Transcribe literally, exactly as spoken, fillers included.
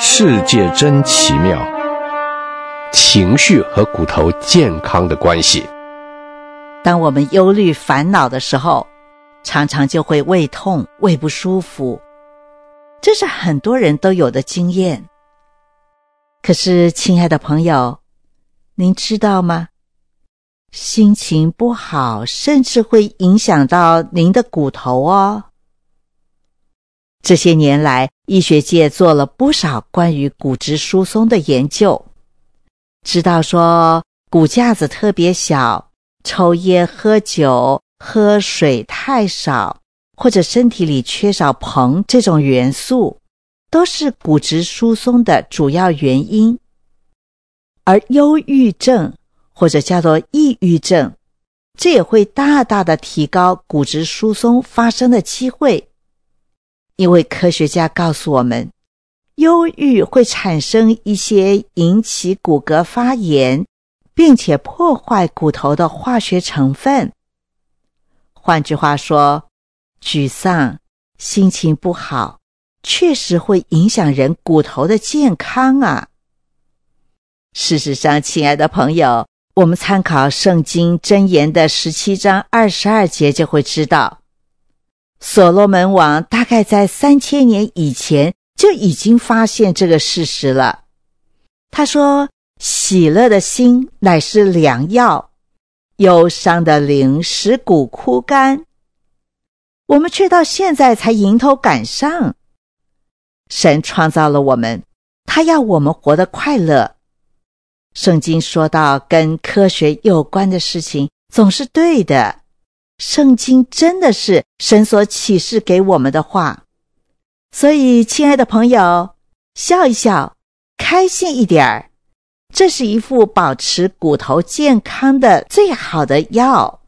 世界真奇妙，情绪和骨头健康的关系。 当我们忧虑烦恼的时候，常常就会胃痛、胃不舒服，这是很多人都有的经验。可是亲爱的朋友，您知道吗？心情不好甚至会影响到您的骨头哦。这些年来，医学界做了不少关于骨质疏松的研究，知道说骨架子特别小，抽烟、喝酒、喝水太少，或者身体里缺少硼这种元素，都是骨质疏松的主要原因。而忧郁症或者叫做抑郁症，这也会大大的提高骨质疏松发生的机会。因为科学家告诉我们，忧郁会产生一些引起骨骼发炎，并且破坏骨头的化学成分。换句话说，沮丧、心情不好，确实会影响人骨头的健康啊。事实上，亲爱的朋友，我们参考圣经箴言的十七章二十二节就会知道，所罗门王大概在三千年以前就已经发现这个事实了。他说，喜乐的心乃是良药，忧伤的灵使骨枯干。我们却到现在才迎头赶上。神创造了我们，他要我们活得快乐。圣经说到跟科学有关的事情总是对的，圣经真的是神所启示给我们的话。所以亲爱的朋友，笑一笑，开心一点儿，这是一副保持骨头健康的最好的药。